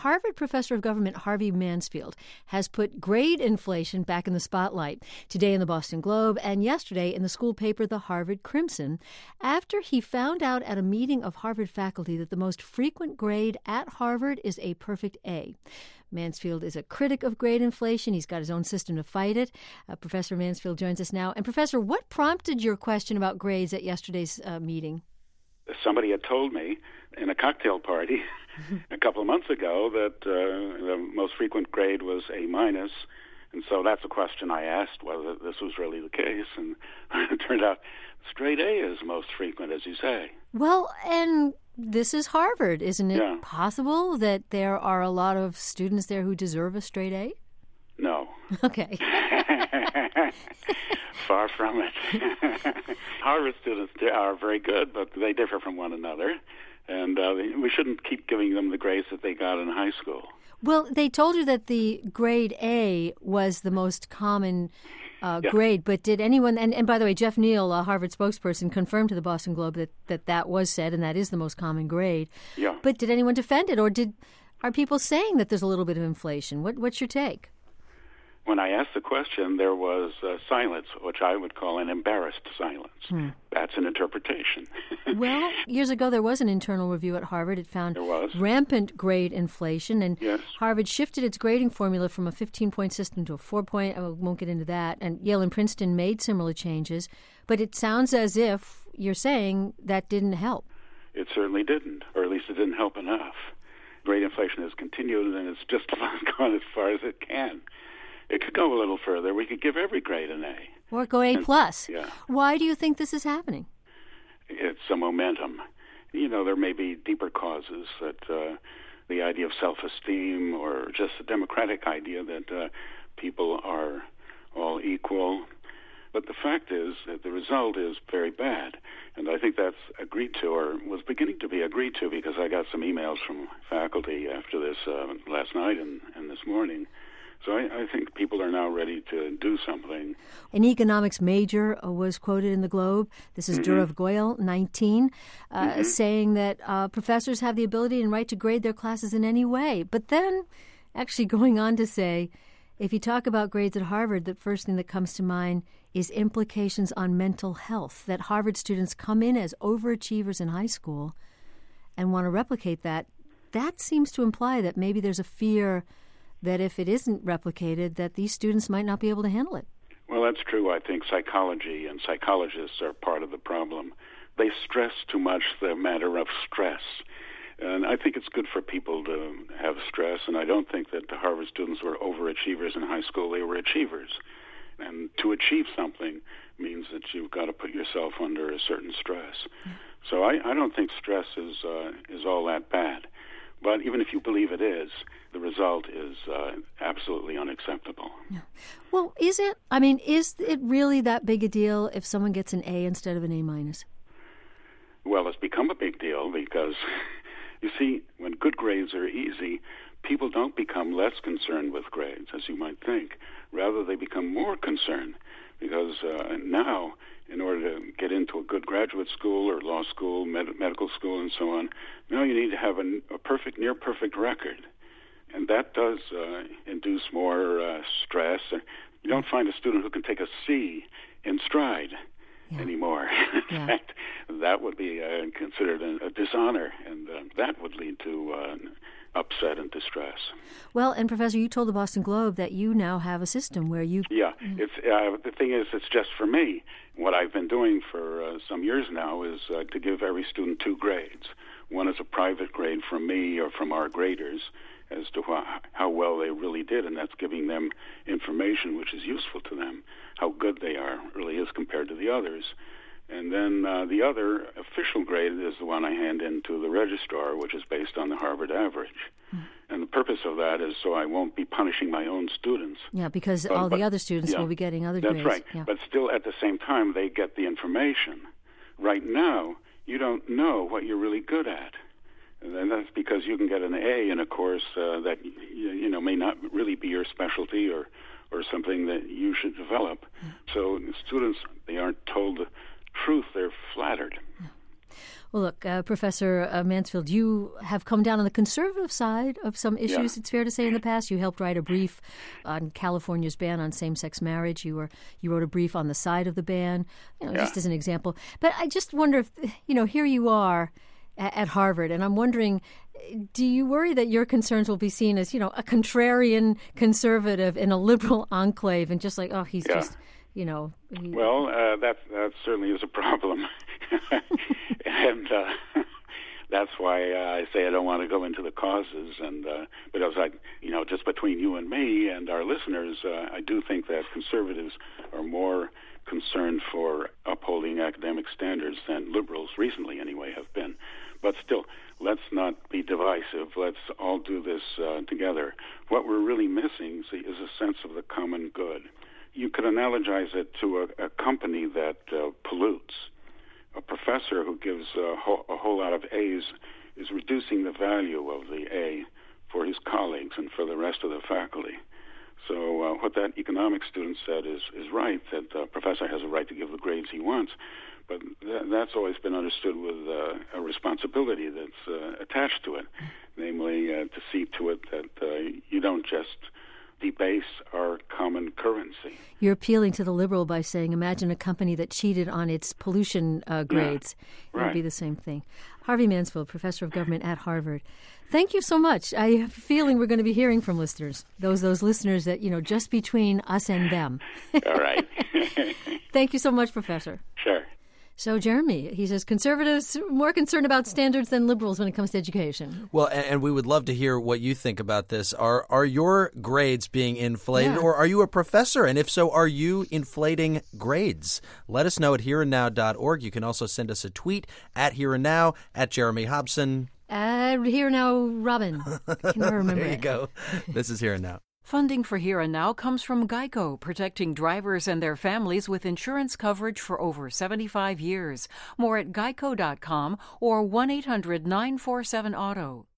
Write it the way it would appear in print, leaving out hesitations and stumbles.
Harvard professor of government Harvey Mansfield has put grade inflation back in the spotlight today in the Boston Globe and yesterday in the school paper The Harvard Crimson after he found out at a meeting of Harvard faculty that the most frequent grade at Harvard is a perfect A. Mansfield is a critic of grade inflation. He's got his own system to fight it. Professor Mansfield joins us now. And Professor, what prompted your question about grades at yesterday's meeting? Somebody had told me in a cocktail party a couple of months ago that the most frequent grade was A minus, and so that's a question I asked whether this was really the case, and it turned out straight A is most frequent, as you say. Well, and this is Harvard. Isn't it Yeah. possible that there are a lot of students there who deserve a straight A? No. Okay. Far from it. Harvard students are very good, but they differ from one another, and we shouldn't keep giving them the grades that they got in high school. Well, they told you that the grade A was the most common grade, but did anyone, and by the way, Jeff Neal, a Harvard spokesperson, confirmed to the Boston Globe that was said, and that is the most common grade. Yeah. But did anyone defend it, or are people saying that there's a little bit of inflation? What's your take? When I asked the question, there was silence, which I would call an embarrassed silence. That's an interpretation. Well, years ago, there was an internal review at Harvard. It found rampant grade inflation, and Yes. Harvard shifted its grading formula from a 15-point system to a 4-point. I won't get into that. And Yale and Princeton made similar changes. But it sounds as if you're saying that didn't help. It certainly didn't, or at least it didn't help enough. Grade inflation has continued, and it's just gone as far as it can. It could go a little further. We could give every grade an A. Or go A+. Yeah. Why do you think this is happening? It's a momentum. You know, there may be deeper causes, that the idea of self-esteem or just the democratic idea that people are all equal. But the fact is that the result is very bad. And I think that's agreed to, or was beginning to be agreed to, because I got some emails from faculty after this last night and this morning. So I think people are now ready to do something. An economics major was quoted in the Globe. This is Dhurav Goyal, 19, saying that professors have the ability and right to grade their classes in any way. But then actually going on to say, if you talk about grades at Harvard, the first thing that comes to mind is implications on mental health, that Harvard students come in as overachievers in high school and want to replicate that. That seems to imply that maybe there's a fear that if it isn't replicated, that these students might not be able to handle it. Well, that's true. I think psychology and psychologists are part of the problem. They stress too much the matter of stress. And I think it's good for people to have stress, and I don't think that the Harvard students were overachievers in high school. They were achievers. And to achieve something means that you've got to put yourself under a certain stress. Yeah. So I don't think stress is all that bad. But even if you believe it is, the result is absolutely unacceptable. Yeah. Well, is it really that big a deal if someone gets an A instead of an A minus? Well, it's become a big deal because, you see, when good grades are easy, people don't become less concerned with grades, as you might think. Rather, they become more concerned because now, in order to get into a good graduate school or law school, medical school, and so on, now you need to have a perfect, near-perfect record. And that does induce more stress. You don't find a student who can take a C in stride anymore. In fact, that would be considered a dishonor, and that would lead to upset and distress. Well, and Professor, you told the Boston Globe that you now have a system where you... Yeah, it's the thing is, it's just for me. What I've been doing for some years now is to give every student 2 grades. One is a private grade from me or from our graders as to how well they really did, and that's giving them information which is useful to them, how good they are really is compared to the others. And then the other official grade is the one I hand in to the registrar, which is based on the Harvard average. And the purpose of that is so I won't be punishing my own students. Yeah, because all the other students will be getting other grades. That's right. Yeah. But still, at the same time, they get the information. Right now, you don't know what you're really good at. And that's because you can get an A in a course that may not really be your specialty or something that you should develop. So students, they aren't told the truth. They're flattered. Well, look, Professor Mansfield, you have come down on the conservative side of some issues, it's fair to say, in the past. You helped write a brief on California's ban on same-sex marriage. You wrote a brief on the side of the ban, just as an example. But I just wonder if, here you are at Harvard, and I'm wondering, do you worry that your concerns will be seen as, a contrarian conservative in a liberal enclave and just like, oh, he's just, Well, that certainly is a problem. And that's why I say I don't want to go into the causes. And because just between you and me and our listeners, I do think that conservatives are more concerned for upholding academic standards than liberals recently, anyway, have been. But still, let's not be divisive. Let's all do this together. What we're really missing, is a sense of the common good. You could analogize it to a company that pollutes. A professor who gives a whole lot of A's is reducing the value of the A for his colleagues and for the rest of the faculty. So what that economics student said is right, that the professor has a right to give the grades he wants, but that's always been understood with a responsibility that's attached to it, namely to see to it that you don't just debase our common currency. You're appealing to the liberal by saying, imagine a company that cheated on its pollution grades. Yeah, right. It would be the same thing. Harvey Mansfield, professor of government at Harvard. Thank you so much. I have a feeling we're going to be hearing from listeners, those listeners that, just between us and them. All right. Thank you so much, Professor. Sure. So, Jeremy, he says conservatives more concerned about standards than liberals when it comes to education. Well, and we would love to hear what you think about this. Are your grades being inflated, or are you a professor? And if so, are you inflating grades? Let us know at hereandnow.org. You can also send us a tweet at hereandnow, at Jeremy Hobson. Here and Now, Robin. I can never remember. There you go. This is Here and Now. Funding for Here and Now comes from GEICO, protecting drivers and their families with insurance coverage for over 75 years. More at geico.com or 1-800-947-AUTO.